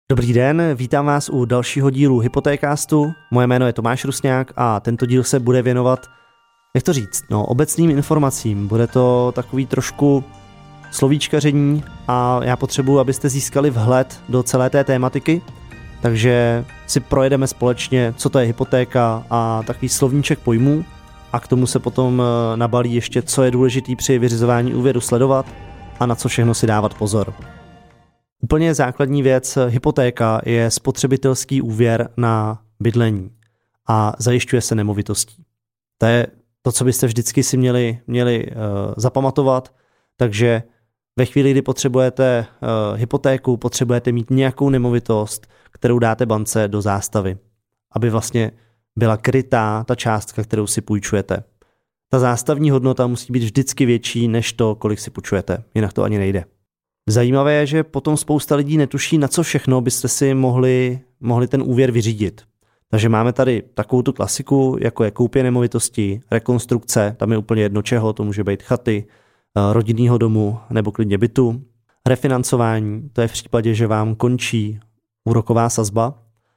Dobrý den, vítám vás u dalšího dílu Hypotékastu. Moje jméno je Tomáš Rusňák a tento díl se bude věnovat, obecným informacím. Bude to takový trošku slovíčkaření a já potřebuji, abyste získali vhled do celé té tématiky, takže si projedeme společně, co to je hypotéka a takový slovníček pojmů a k tomu se potom nabalí ještě, co je důležitý při vyřizování úvěru sledovat a na co všechno si dávat pozor. Úplně základní věc, hypotéka je spotřebitelský úvěr na bydlení a zajišťuje se nemovitostí. To je to, co byste vždycky si měli zapamatovat, takže ve chvíli, kdy potřebujete hypotéku, potřebujete mít nějakou nemovitost, kterou dáte bance do zástavy, aby vlastně byla krytá ta částka, kterou si půjčujete. Ta zástavní hodnota musí být vždycky větší než to, kolik si půjčujete, jinak to ani nejde. Zajímavé je, že potom spousta lidí netuší, na co všechno byste si mohli ten úvěr vyřídit. Takže máme tady takovou tu klasiku, jako je koupě nemovitosti, rekonstrukce, tam je úplně jedno čeho, to může být chaty, rodinného domu nebo klidně bytu. Refinancování, to je v případě, že vám končí úroková sazba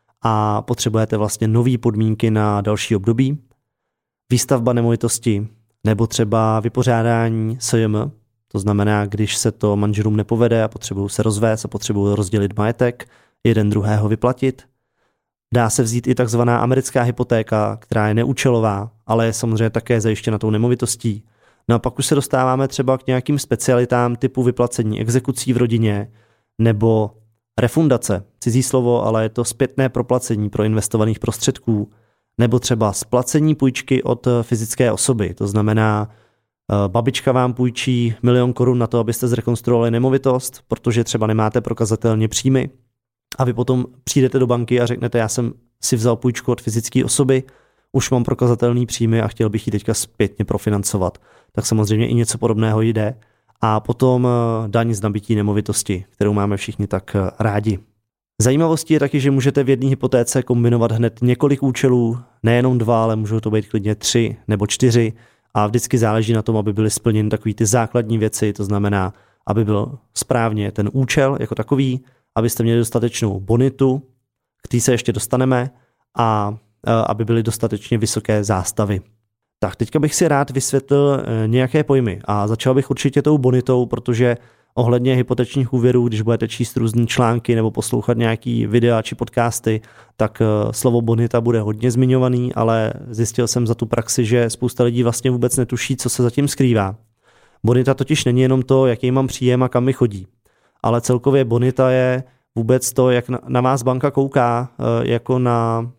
a potřebujete vlastně nové podmínky na další období. Výstavba nemovitosti nebo třeba vypořádání SJM, to znamená, když se to manželům nepovede a potřebují se rozvést a potřebují rozdělit majetek, jeden druhého vyplatit. Dá se vzít i takzvaná americká hypotéka, která je neúčelová, ale je samozřejmě také zajištěna tou nemovitostí. No a pak už se dostáváme třeba k nějakým specialitám typu vyplacení exekucí v rodině nebo refundace, cizí slovo, ale je to zpětné proplacení pro investovaných prostředků, nebo třeba splacení půjčky od fyzické osoby, to znamená, babička vám půjčí 1 000 000 korun na to, abyste zrekonstruovali nemovitost, protože třeba nemáte prokazatelně příjmy a vy potom přijdete do banky a řeknete, já jsem si vzal půjčku od fyzické osoby, už mám prokazatelný příjmy a chtěl bych ji teďka zpětně profinancovat. Tak samozřejmě i něco podobného jde. A potom daň z nabytí nemovitosti, kterou máme všichni tak rádi. Zajímavostí je taky, že můžete v jedné hypotéce kombinovat hned několik účelů, nejenom 2, ale můžou to být klidně 3 nebo 4. A vždycky záleží na tom, aby byly splněny takové ty základní věci, to znamená, aby byl správně ten účel jako takový, abyste měli dostatečnou bonitu, k té se ještě dostaneme, a aby byly dostatečně vysoké zástavy. Tak teďka bych si rád vysvětlil nějaké pojmy a začal bych určitě tou bonitou, protože ohledně hypotečních úvěrů, když budete číst různé články nebo poslouchat nějaký videa či podcasty, tak slovo bonita bude hodně zmiňovaný, ale zjistil jsem za tu praxi, že spousta lidí vlastně vůbec netuší, co se zatím skrývá. Bonita totiž není jenom to, jaký mám příjem a kam mi chodí, ale celkově bonita je vůbec to, jak na vás banka kouká jako na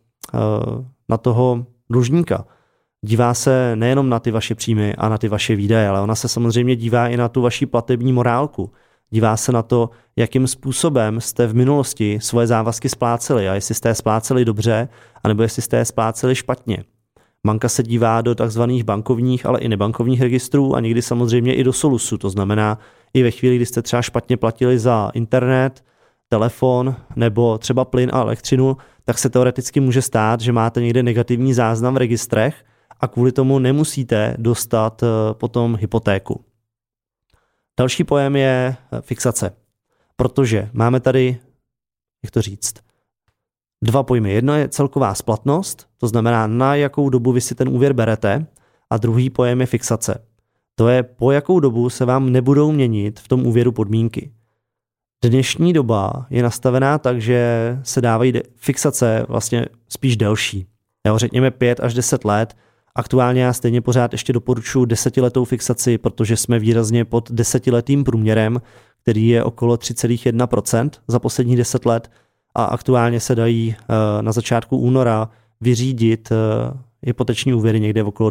toho dlužníka. Dívá se nejenom na ty vaše příjmy a na ty vaše výdaje, ale ona se samozřejmě dívá i na tu vaši platební morálku. Dívá se na to, jakým způsobem jste v minulosti svoje závazky spláceli a jestli jste je spláceli dobře, anebo jestli jste je spláceli špatně. Banka se dívá do takzvaných bankovních, ale i nebankovních registrů a někdy samozřejmě i do Solusu. To znamená, i ve chvíli, kdy jste třeba špatně platili za internet, telefon nebo třeba plyn a elektřinu, tak se teoreticky může stát, že máte někde negativní záznam v registrech a kvůli tomu nemusíte dostat potom hypotéku. Další pojem je fixace, protože máme tady, jak to říct, 2 pojmy. Jedno je celková splatnost, to znamená, na jakou dobu vy si ten úvěr berete, a druhý pojem je fixace. To je, po jakou dobu se vám nebudou měnit v tom úvěru podmínky. Dnešní doba je nastavená tak, že se dávají fixace vlastně spíš delší. Řekněme 5 až 10 let. Aktuálně já stejně pořád ještě doporučuji 10letou fixaci, protože jsme výrazně pod 10letým průměrem, který je okolo 3,1% za posledních 10 let a aktuálně se dají na začátku února vyřídit hypoteční úvěry někde okolo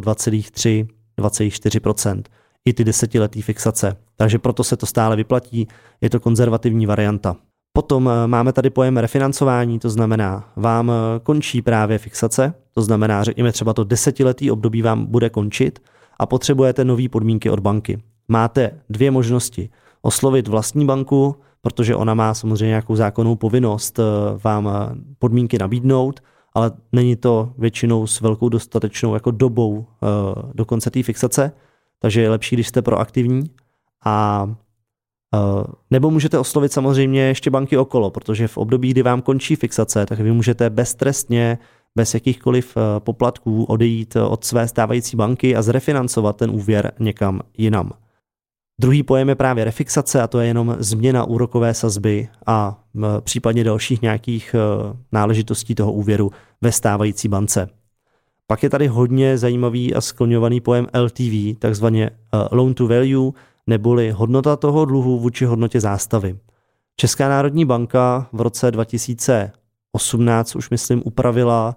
2,3-2,4%. I ty 10letý fixace. Takže proto se to stále vyplatí, je to konzervativní varianta. Potom máme tady pojem refinancování, to znamená, vám končí právě fixace, to znamená, řekněme třeba to 10letý období vám bude končit a potřebujete nové podmínky od banky. Máte 2 možnosti. Oslovit vlastní banku, protože ona má samozřejmě nějakou zákonnou povinnost vám podmínky nabídnout, ale není to většinou s velkou dostatečnou jako dobou do konce té fixace, takže je lepší, když jste proaktivní. A Nebo můžete oslovit samozřejmě ještě banky okolo, protože v období, kdy vám končí fixace, tak vy můžete beztrestně, bez jakýchkoliv poplatků odejít od své stávající banky a zrefinancovat ten úvěr někam jinam. Druhý pojem je právě refixace a to je jenom změna úrokové sazby a případně dalších nějakých náležitostí toho úvěru ve stávající bance. Pak je tady hodně zajímavý a skloňovaný pojem LTV, takzvaně loan to value, neboli hodnota toho dluhu vůči hodnotě zástavy. Česká národní banka v roce 2018 už myslím upravila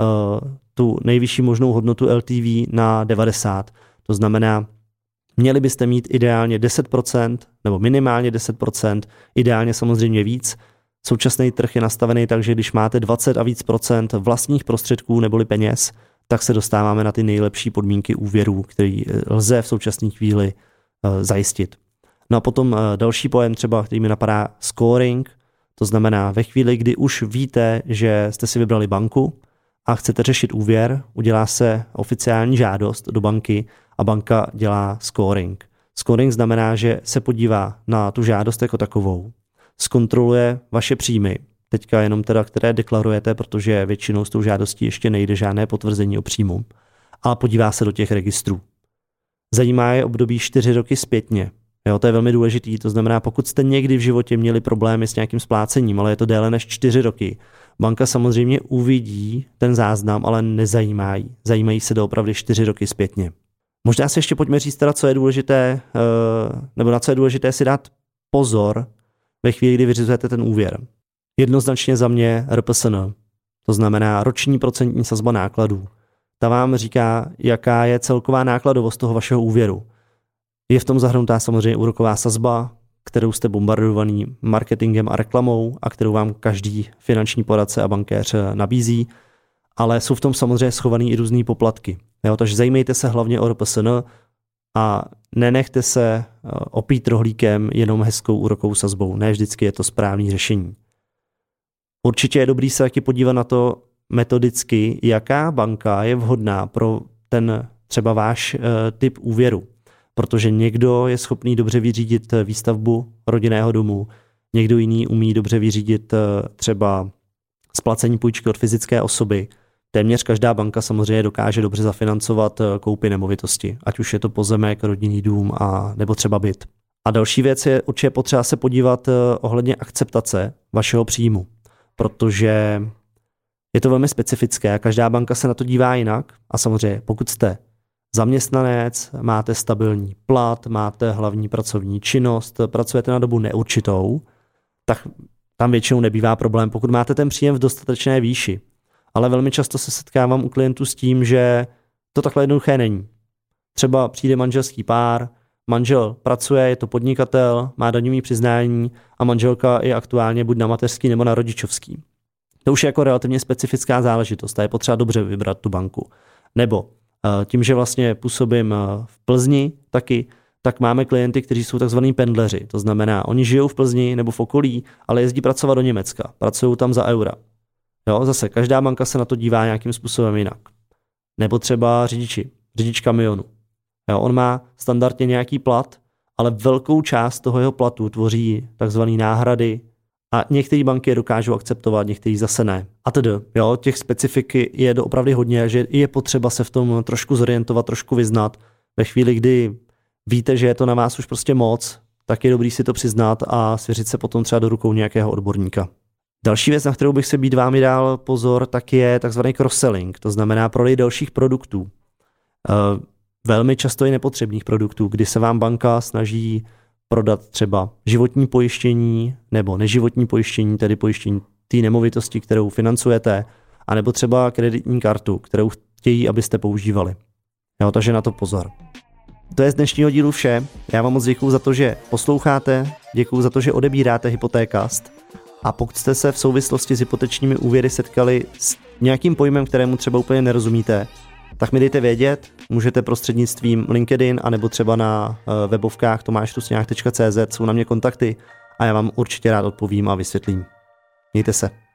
tu nejvyšší možnou hodnotu LTV na 90. To znamená, měli byste mít ideálně 10% nebo minimálně 10%, ideálně samozřejmě víc. Současný trh je nastavený tak, že když máte 20 a víc procent vlastních prostředků neboli peněz, tak se dostáváme na ty nejlepší podmínky úvěrů, který lze v současné chvíli zajistit. No a potom další pojem třeba, který mi napadá, scoring, to znamená ve chvíli, kdy už víte, že jste si vybrali banku a chcete řešit úvěr, udělá se oficiální žádost do banky a banka dělá scoring. Scoring znamená, že se podívá na tu žádost jako takovou, zkontroluje vaše příjmy, teďka jenom teda, které deklarujete, protože většinou s tou žádostí ještě nejde žádné potvrzení o příjmu, ale podívá se do těch registrů. Zajímá je období 4 roky zpětně. Jo, to je velmi důležitý, to znamená, pokud jste někdy v životě měli problémy s nějakým splácením, ale je to déle než 4 roky, banka samozřejmě uvidí ten záznam, ale nezajímají. Zajímají se doopravdy 4 roky zpětně. Možná si ještě pojďme říct teda, co je důležité, nebo na co je důležité si dát pozor ve chvíli, kdy vyřizujete ten úvěr. Jednoznačně za mě RPSN, to znamená roční procentní sazba nákladů. Ta vám říká, jaká je celková nákladovost toho vašeho úvěru. Je v tom zahrnutá samozřejmě úroková sazba, kterou jste bombardovaný marketingem a reklamou a kterou vám každý finanční poradce a bankéř nabízí, ale jsou v tom samozřejmě schovaný i různý poplatky. Jo, takže zajímejte se hlavně o RPSN a nenechte se opít rohlíkem jenom hezkou úrokovou sazbou. Ne vždycky je to správné řešení. Určitě je dobrý se taky podívat na to metodicky, jaká banka je vhodná pro ten třeba váš typ úvěru. Protože někdo je schopný dobře vyřídit výstavbu rodinného domu, někdo jiný umí dobře vyřídit třeba splacení půjčky od fyzické osoby. Téměř každá banka samozřejmě dokáže dobře zafinancovat koupi nemovitosti, ať už je to pozemek, rodinný dům a nebo třeba byt. A další věc je určitě potřeba se podívat ohledně akceptace vašeho příjmu, protože je to velmi specifické a každá banka se na to dívá jinak a samozřejmě pokud jste zaměstnanec, máte stabilní plat, máte hlavní pracovní činnost, pracujete na dobu neurčitou, tak tam většinou nebývá problém, pokud máte ten příjem v dostatečné výši. Ale velmi často se setkávám u klientů s tím, že to takhle jednoduché není. Třeba přijde manželský pár, manžel pracuje, je to podnikatel, má daňový přiznání a manželka je aktuálně buď na mateřský nebo na rodičovský. To už je jako relativně specifická záležitost a je potřeba dobře vybrat tu banku. Nebo tím, že vlastně působím v Plzni taky, tak máme klienty, kteří jsou takzvaní pendleři. To znamená, oni žijou v Plzni nebo v okolí, ale jezdí pracovat do Německa. Pracují tam za eura. Jo, zase každá banka se na to dívá nějakým způsobem jinak. Nebo třeba řidič kamionu. Jo, on má standardně nějaký plat, ale velkou část toho jeho platu tvoří takzvané náhrady a některé banky je dokážou akceptovat, některé zase ne. A tedy, jo, těch specifik je doopravdy hodně, že je potřeba se v tom trošku zorientovat, trošku vyznat. Ve chvíli, kdy víte, že je to na vás už prostě moc, tak je dobrý si to přiznat a svěřit se potom třeba do rukou nějakého odborníka. Další věc, na kterou bych se být vámi dal pozor, tak je takzvaný cross-selling, to znamená prodej dalších produktů. Velmi často i nepotřebných produktů, kdy se vám banka snaží prodat třeba životní pojištění nebo neživotní pojištění, tedy pojištění té nemovitosti, kterou financujete, anebo třeba kreditní kartu, kterou chtějí, abyste používali. Jo, takže na to pozor. To je z dnešního dílu vše. Já vám moc děkuju za to, že posloucháte, děkuju za to, že odebíráte Hypotékast. A pokud jste se v souvislosti s hypotečními úvěry setkali s nějakým pojmem, kterému třeba úplně nerozumíte, tak mi dejte vědět, můžete prostřednictvím LinkedIn anebo třeba na webovkách tomášrusňák.cz, jsou na mě kontakty a já vám určitě rád odpovím a vysvětlím. Mějte se.